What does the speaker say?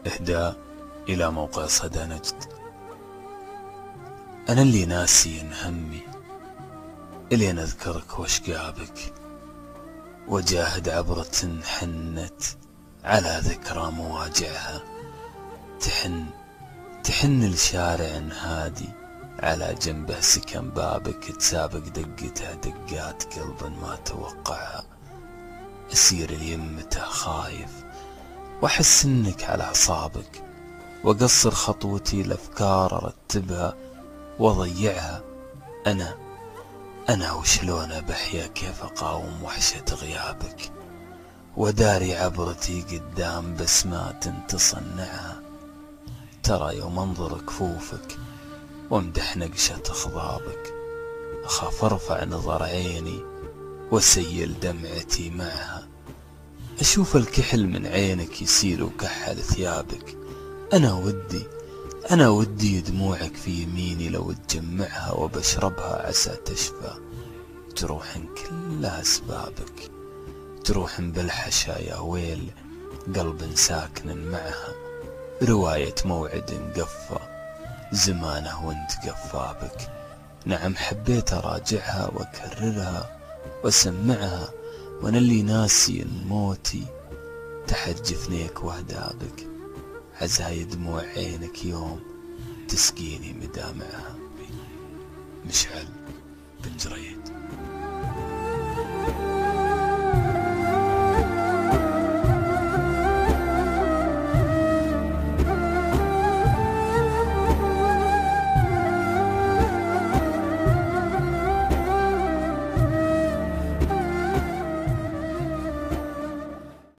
إهداء إلى موقع صدى نجد. أنا اللي ناسي إن همي إلين أذكرك وأشقابك، وجاهد عبرة حنت على ذكرى مواجعها. تحن لشارع هادي على جنبه سكن بابك، تسابق دقته دقات قلب ما توقعها. أسير ليمته خايف وأحس إنك على أعصابك، وأقصر خطوتي لأفكار أرتبها وأضيعها. أنا وشلون بحيا كيف أقاوم وحشة غيابك، وداري عبرتي قدام بسمات تصنعها. ترى يوم أنظر كفوفك وامدح نقشة خضابك، أخاف أرفع نظر عيني وسيل دمعتي معها. أشوف الكحل من عينك يسيل وكحل ثيابك. أنا ودي دموعك في يميني لو تجمعها وبشربها عسى تشفى. تروحن كل أسبابك، تروحن بالحشا يا ويل قلب ساكن معها. رواية موعد قفى زمانه وانت قفابك. نعم حبيت أراجعها وأكررها وأسمعها، وأنا اللي ناسي موتي تحت جفنيك وهدابك. عزاي دموع عينك يوم تسقيني مدامعها. مشعل بن جريج.